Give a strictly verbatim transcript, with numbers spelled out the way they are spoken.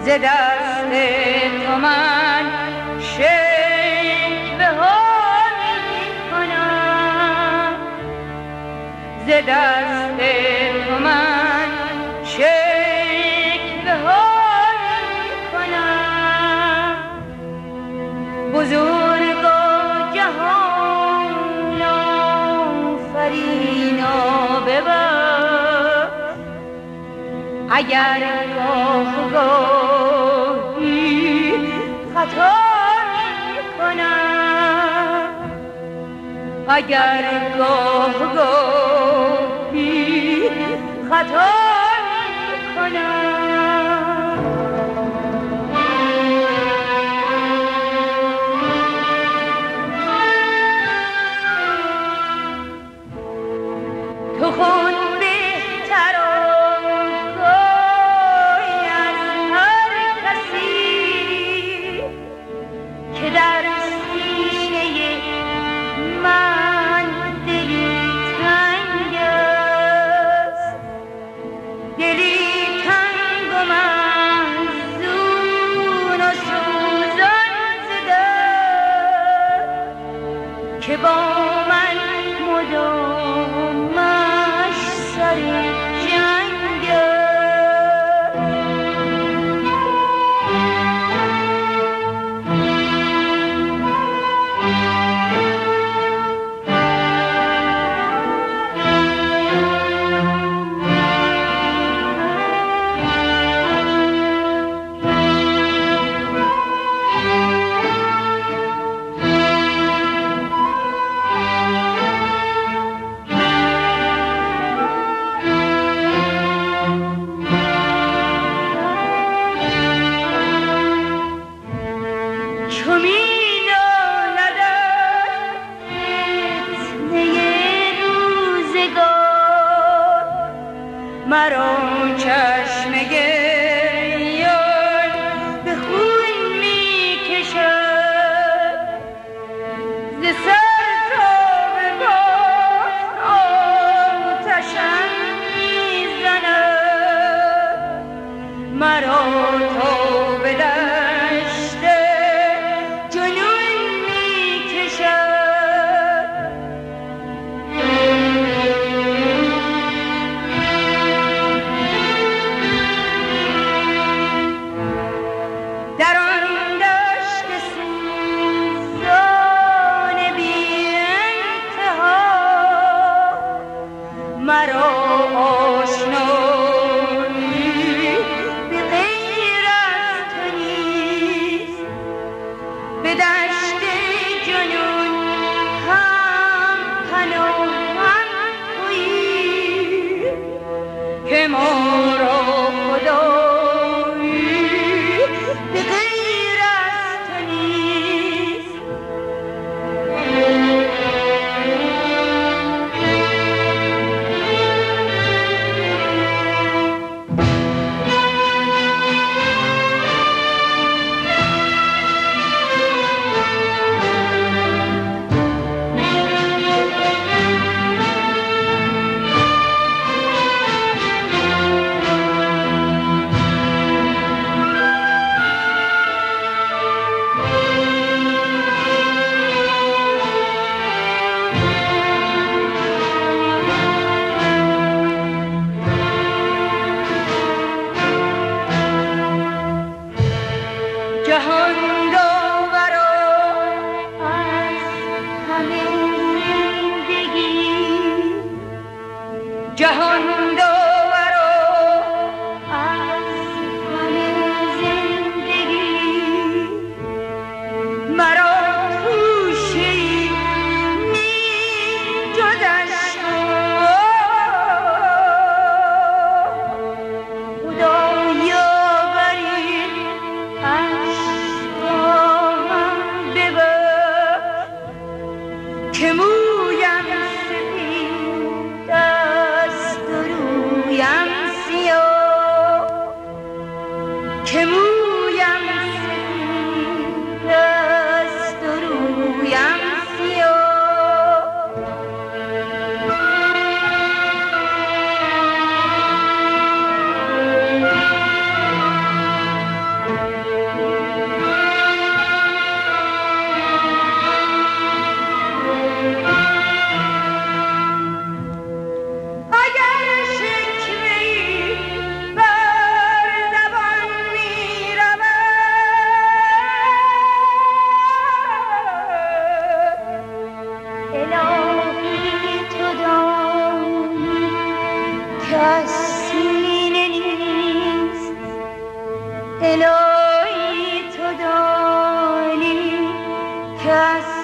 دست تو من شکوه ها میکنم، ز دست تو من شکوه ها میکنم. بزرگ و جهان آفرینا ببر، اگر گاه گاهی خطا میکنم، اگر گاه گاهی خطا میکنم. تو خود بهتر آگاهی از هر کسی که در سینه من دلی تنگ است، دلی تنگ و محزون و سوزان ز درد که با من مدامش سر جنگ است. چو می‌داند فتنه روزگار، مرا چشم گریان به خون می‌کشد، ز سر تا به پا آتشم می‌زند، مرا تا به دشت جنون می‌کشد. در آن دشت سوزان بی انتها مرا آشنایی به غیر از تو نیست، به دشت جنون هم پناهم تویی که ما را خدایی به غیر از تو نیست. جهان داورا از همه زندگی، جهان داورا از همه زندگی، مرا توشه‌ای نیست جز اشک. خدایا برید اشکام ببر که مویم سفید است و رویم سیاه، که مویم سفید است است